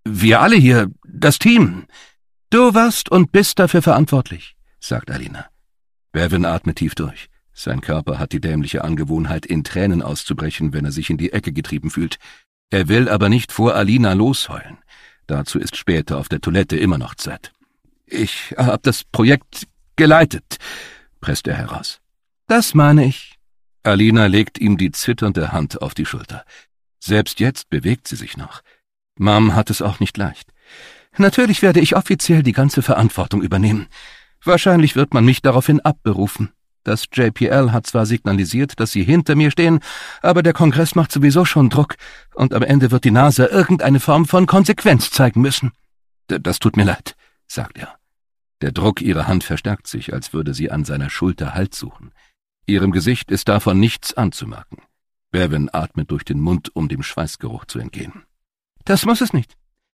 Wir alle hier, das Team. Du warst und bist dafür verantwortlich, sagt Alina. Bevan atmet tief durch. Sein Körper hat die dämliche Angewohnheit, in Tränen auszubrechen, wenn er sich in die Ecke getrieben fühlt. Er will aber nicht vor Alina losheulen. Dazu ist später auf der Toilette immer noch Zeit. Ich hab das Projekt geleitet, presst er heraus. Das meine ich. Alina legt ihm die zitternde Hand auf die Schulter. Selbst jetzt bewegt sie sich noch. Mom hat es auch nicht leicht. Natürlich werde ich offiziell die ganze Verantwortung übernehmen. Wahrscheinlich wird man mich daraufhin abberufen. Das JPL hat zwar signalisiert, dass sie hinter mir stehen, aber der Kongress macht sowieso schon Druck, und am Ende wird die NASA irgendeine Form von Konsequenz zeigen müssen. Das tut mir leid, sagt er. Der Druck ihrer Hand verstärkt sich, als würde sie an seiner Schulter Halt suchen. Ihrem Gesicht ist davon nichts anzumerken. Bevan atmet durch den Mund, um dem Schweißgeruch zu entgehen. Das muss es nicht.